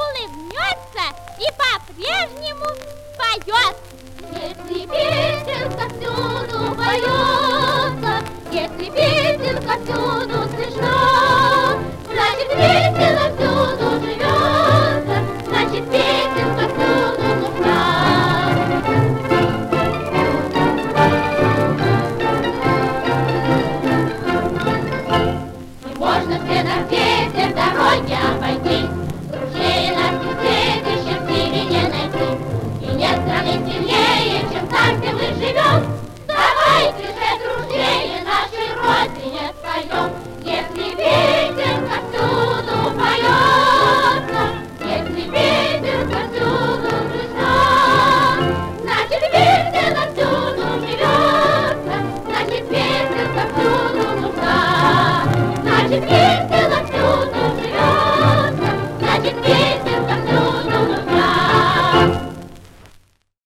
улыбнется и по-прежнему поет. Если песенка всюду поется, если песенка всюду слышна, значит весело всюду живется, значит песенка всюду нужна. И можно все на свете в дороге обойти, дружнее нас не встретишь, чем в мире не найти. И нет страны сильнее, чем там, где мы живем. Давайте же дружнее нашей родине споем. Если песенка всюду поется, если песенка всюду слышна, значит весело всюду живется, значит песенка всюду нужна, значит